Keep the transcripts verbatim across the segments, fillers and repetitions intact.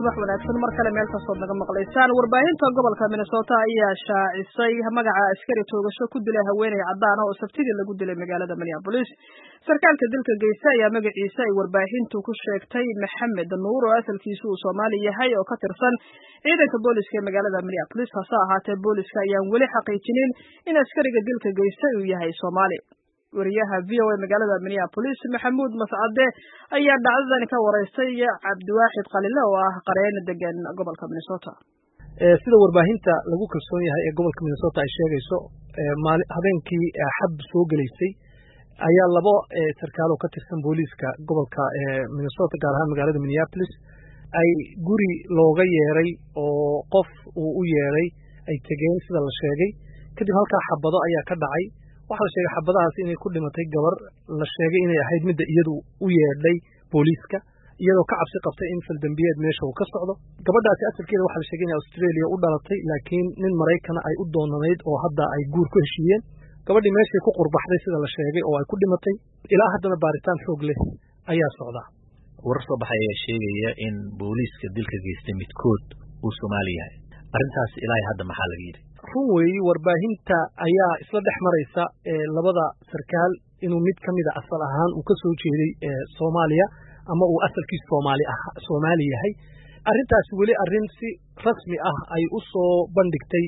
subax wanaagsan mar kale meel kastoo naga maqlaysaan warbaahinta gobolka Minnesota ayaa shaacisay magaca askari toogasho ku dilay haweeney cadaan ah oo sabtidii lagu dilay magaalada Minneapolis. Sarkaalka dilka geystay ayaa magaciisa ay warbaahintu ku sheegtay Maxamed Nuur oo asalkiisu uu Soomaali yahay oo ka tirsan ciidanka booliska ee magaalada Minneapolis. Hase ahaatee booliska ayaan weli xaqiijinin in askariga dilka geystay uu yahay Soomaali. wariyaha V O A magaalada Minneapolis Maxamuud Mascade ayaa dhacdadan ka wareystay Cabdiwaaxid Qalile oo ah qareen degan gobolka Minnesota. ee sida warbaahinta lagu kalsoon yahay ee gobolka Minnesota ay sheegayso habeenkii xab soo galeysay ayaa labo sarkaal oo ka tirsan booliska gobolka Minnesota gaar ahaan magaalada Minneapolis ay guri looga yeeray oo qof uu u yeeray ay tageen sida la sheegay kadib halka xabado ayaa ka dhacay. waxa la sheegay xabadahaas inay ku dhimatay gabar la sheegay inay ahayd mid iyadu u yeedhay booliska iyadoo ka cabsi qabtay in fal dambiyeed meesha uu ka socdo. gabadhaasi asalkeeda waxa la sheegay in Australia u dhalatay laakiin nin Mareykan ay u doonanayd oo hadda ay guur ku heshiiyeen. gabadhii meeshay ku qurbaxday sida la sheegay oo ay ku dhimatay. ilaa haddana baaritaan xoog leh ayaa socda. warar soo baxay ayaa sheegaya in booliska dilka geystay midkood uu Soomaali yahay. arrintaas ilaa hadda maxaa laga yiri? run weeye warbaahinta ayaa isla dhex maraysa labada sarkaal inuu mid ka mid ah asal ahaan uu ka soo jeeday Soomaaliya ama uu asalkiisu Soomaali ah Soomaali yahay. arrintaas weli arrin si rasmi ah ay u soo bandhigtay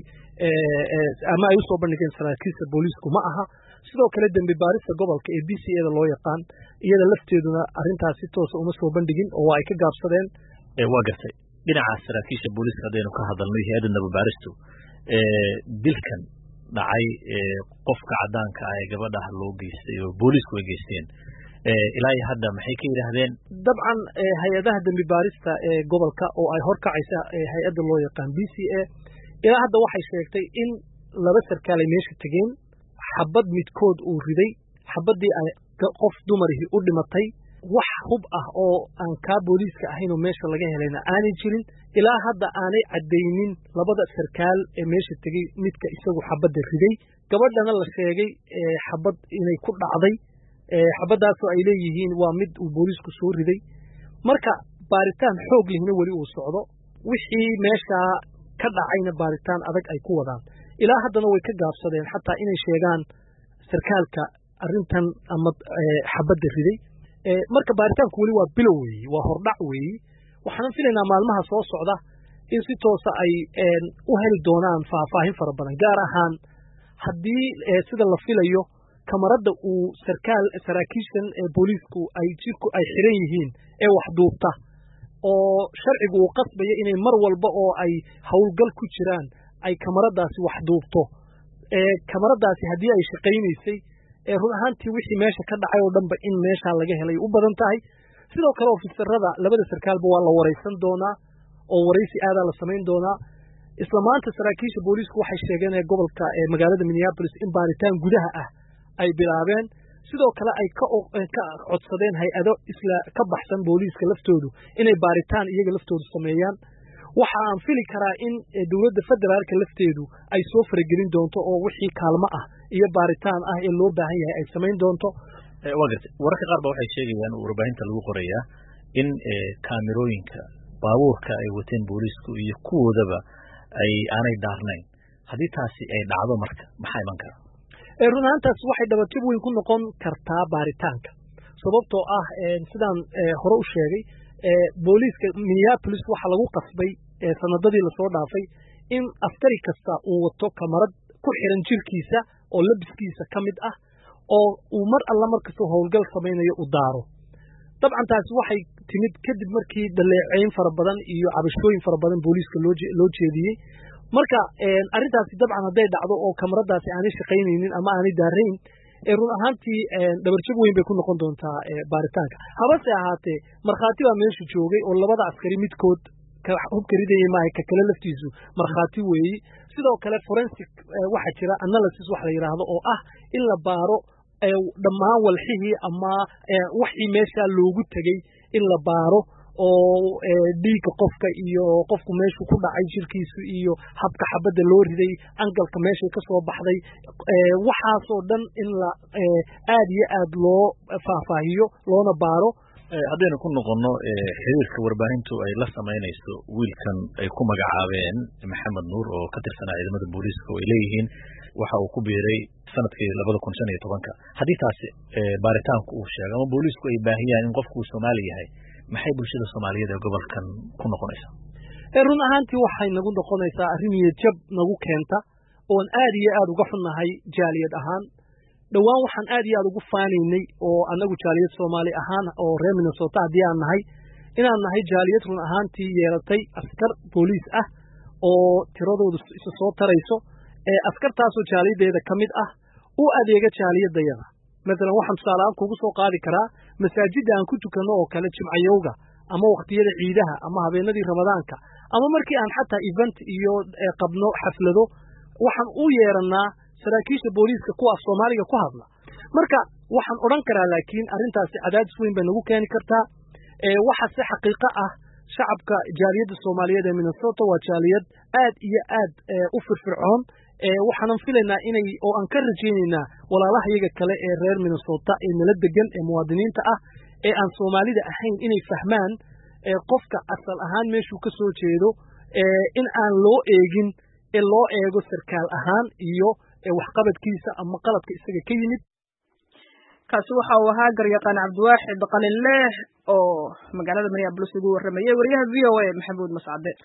ama ay u soo bandhigeen saraakiisha booliisku ma aha. sidoo kale dambi baarista gobolka ee B C A da loo yaqaan iyada lafteeduna arrintaas si toos ah uma soo bandhigin oo ay ka gaabsadeen. ee waa gartay dhinaca saraakiisha booliiska hadaynu ka hadalnay hay'adda dambi baaristu ee dilkan dhacay ee qofka cadaanka ah ee gabadha loo geystay oo booliisku ay geysteen ee ilaa hadda maxay ka yiraahdeen? dabcan hay'adaha dambi baarista ee gobolka oo ay horkacaysa hay'adda loo yaqaan B C A ilaa hadda waxay sheegtay in laba sarkaal ay meesha tageen xabad midkood uu riday xabadii ay qof dumarihi u dhimatay wax hub ah oo aan ka booliiska ahayn oo meesha laga helayna aanay jirin. ilaa hadda aanay cadeynin labada sarkaal ee meesha tagay midka isagu xabada riday. gabadhana la sheegay xabad inay ku dhacday xabadaas oo ay leeyihiin waa mid uu booliisku soo riday. marka baaritaan xoog lehna weli uu socdo wixii meesha ka dhacayna baaritaan adag ay ku wadaan. ilaa haddana way ka gaabsadeen xataa inay sheegaan sarkaalka arrintan ama xabada riday. marka baaritaanku weli waa bilow weeye waa hordhac weeye. waxaan filaynaa maalmaha soo socda in si toosa ay u heli doonaan faahfaahin fara badan gaar ahaan haddii sida la filayo kamarada uu sarkaal saraakiishan ee booliisku ay jirku ay xiran yihiin ee wax duubta oo sharcigu uu qasbayo inay mar walba oo ay howlgal ku jiraan ay kamaradaasi wax duubto. ee kamaradaasi haddii ay shaqaynaysay ee run ahaantii wixii meesha ka dhacay oo dhanba in meesha laga helay u badan tahay. sidoo kale ofisarada labada sarkaalba waa la wareysan doonaa oo wareysi aad la sameyn doonaa. isla maanta saraakiisha booliisku waxay sheegeen ee gobolka ee magaalada Minneapolis in baaritaan gudaha ah ay bilaabeen. sidoo kale ay ka ka codsadeen hay'ado isla ka baxsan booliiska laftoodu inay baaritaan iyaga laftoodu sameeyaan. waxa aan fili karaa in dawladda federaalka lafteedu ay soo faragelin doonto oo wixii kaalmo ah iyo baaritaan ah ee loo baahan yahay ay sameyn doonto. waa gartay wararka qaar ba waxay sheegayaan warbaahinta lagu qorayaa in kaamirooyinka baabuurka ay wateen booliisku iyo kuwoodaba ay aanay daarnayn. haddii taasi ay dhacdo marka maxaa iman kara? ee run ahaantaas waxay dhabatib weyn ku noqon kartaa baaritaanka sababtoo ah sidaan hore u sheegay booliiska Minneapolis waxa lagu qasbay sanadadii la soo dhaafay in askari kasta uu wato kamarad ku xiran jirkiisa oo labiskiisa kamid ah oo uu mar alla markasta howlgal samaynayo u daaro. dabcan taasi waxay timid kadib markii dhaleeceyn fara badan iyo cabashooyin fara badan booliiska loo loo jeediyay. marka arrintaasi dabcan haday dhacdo oo kamaradaasi aanay shaqaynaynin ama aanay daarayn ee run ahaantii dhabarjab weyn bay ku noqon doontaa baaritaanka. habase ahaatee markhaati baa meesha joogay oo labada askari midkood ka hubka ridayay maahay ka kale laftiisu markhaati weeye. sidoo kale forensic waxa jira analysis wax la yiraahdo oo ah in la baaro dhammaan walxihii ama wixii meesha loogu tagay in la baaro oo dhiigga qofka iyo qofku meeshu ku dhacay jirkiisu iyo habka xabada loo riday angalka meesha ka soo baxday waxaas oo dhan in la aad iyo aad loo faahfaahiyo loona baaro haddaynu ku noqono xiriirka warbaahintu ay la samaynayso wiilkan ay ku magacaabeen maxamed nuur oo ka tirsanaa ciidamada booliiska oo ay leeyihiin waxa uu ku biiray sanadkii labada kun shan iyo tobanka haddii taasi baaritaanku uu sheego ama booliisku ay baahiyaan in qofku uu Soomaali yahay maxay bulshada Soomaaliyeed ee gobolkan ku noqonaysaa run ahaantii waxay nagu noqonaysaa arrin niyad-jab nagu keenta oon aad iyo aad uga xunnahay jaaliyad ahaan dhowaan waxaan aad iyo aad ugu faanaynay oo annagu jaaliyad Soomaali ahaan oo reer Minnesota haddii aan nahay inaan nahay jaaliyad run ahaantii yeelatay askar booliis ah oo tiradoodu isa soo tarayso ee askartaasoo jaaliyadeeda ka mid ah u adeega jaaliyadayada masalan waxaan tusaale ahaan kugu soo qaadi karaa masaajidda aan ku tukanno oo kale jimcayowga ama waqtiyada ciidaha ama habeenadii ramadaanka ama markii aan xataa event iyo qabno xaflado waxaan u yeeranaa saraakiisha booliiska kuwaas Soomaaliga ku hadla marka waxaan oran karaa laakiin arrintaasi cadaadis weyn bay nagu keeni kartaa ee waxa si xaqiiqo ah shacabka jaaliyadda Soomaaliyeed ee Minnesota waa jaaliyad aad iyo aad u firfircoon ee waxaan filaynaa inay oo aan ka rajaynaynaa walaalaha iyaga kale ee reer Minnesota ee nala degan ee muwaadiniinta ah ee aan Soomaalida ahayn inay fahmaan ee qofka asal ahaan meeshuu ka soo jeedo ee in aan loo eegin ee loo eego sarkaal ahaan iyo waxqabadkiisa ama qaladka isaga ka yimid kaasi waxa uu ahaa garyaqaan Cabdiwaaxid Qalinleh oo magaalada Minneapolis ugu waramayay wariyaha V O A Maxamuud Mascade